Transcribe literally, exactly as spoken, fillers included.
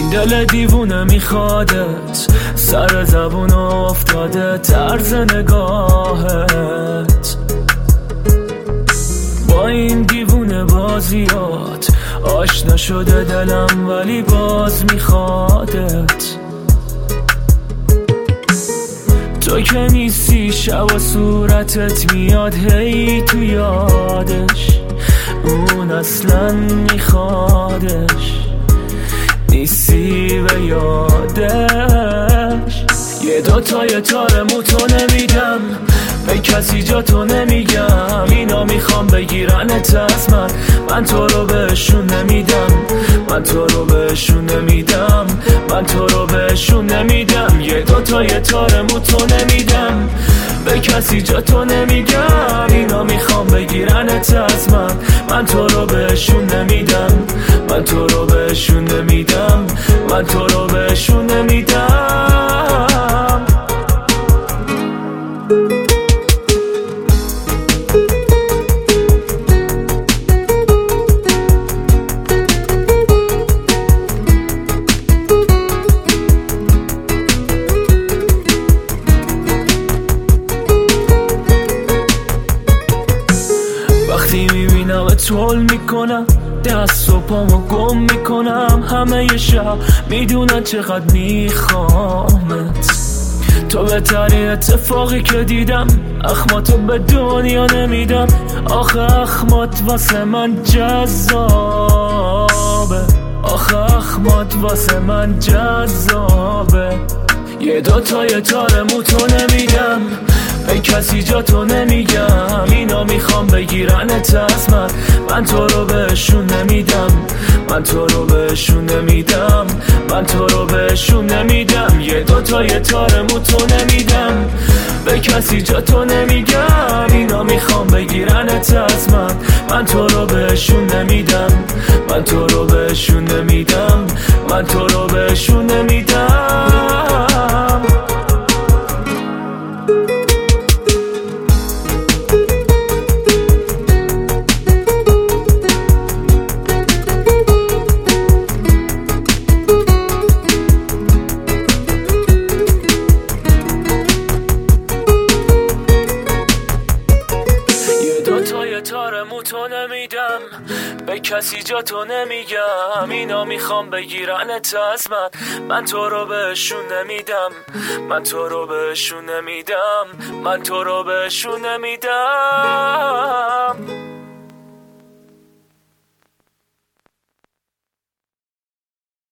این دل دیوونه میخوادت، سر زبون افتاده طرز نگاهت. با این دیوونه بازیات آشنا شده دلم، ولی باز میخوادت. تو که نیستی شب و صورتت میاد هی تو یادش، اون اصلا میخوادش، نیستی به یادش. یه دوتای تار موتو نمیدم، به کسی جا تو نمیگم. اینا میخوام بگیرنت از من، من تو رو بهشون نمیدم، من تو رو بهشون نمیدم، من تو رو بهشون نمیدم. یه دوتای تار موتو نمیدم، به کسی جا تو نمیگم. اینا میخوام بگیرنت از من، من تو رو بهشون نمیدم، من تو رو بهشون نمیدم، من تو رو بهشون نمیدم. وقتی میبینم اتول میکنم، دست و پامو گم میکنم. همه ی شب میدونن چقدر میخوامت، تو بهترین اتفاقی که دیدم. اخماتو به دنیا نمیدم، آخه اخمات واسه من جذابه، آخه اخمات واسه من جذابه. یه دوتای تار موتو نمیدم، به کسی جا تو نمیگم. اینا میخوام بگیرنت از من، من تو رو بهشون نمیدم، من تو رو بهشون نمیدم، من تو رو بهشون نمیدم. یه دوتای تار موتو نمیدم، به کسی جا تو نمیگم. اینا میخوام بگیرنت از من، من تو رو بهشون نمیدم، من تو رو بهشون نمیدم، من تو رو بهشون نمیدم. تار موتو نمیدم، به کسی جا تو نمیگم. اینا میخوام بگیرنت از من، من تو رو بهشون نمیدم، من تو رو بهشون نمیدم، من تو رو بهشون نمیدم.